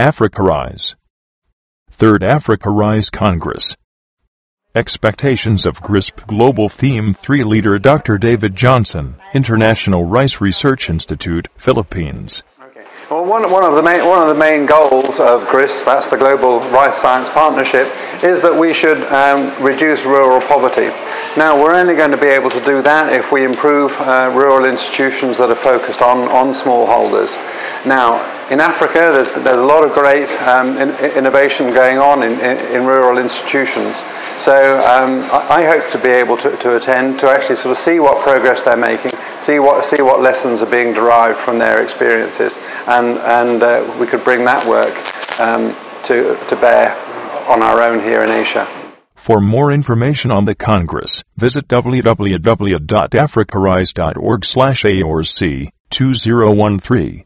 Africa Rise. Third Africa Rise Congress. Expectations of GRISP Global Theme 3 Leader Dr. David Johnson, International Rice Research Institute, Philippines. Well, one of the main goals of GRISP, that's the Global Rice Science Partnership, is that we should reduce rural poverty. Now, we're only going to be able to do that if we improve rural institutions that are focused on smallholders. Now, in Africa, there's a lot of great innovation going on in rural institutions. So I hope to be able to attend to actually sort of see what progress they're making, see what lessons are being derived from their experiences, and we could bring that work to bear on our own here in Asia. For more information on the Congress, visit www.africarise.org/AORC 2013.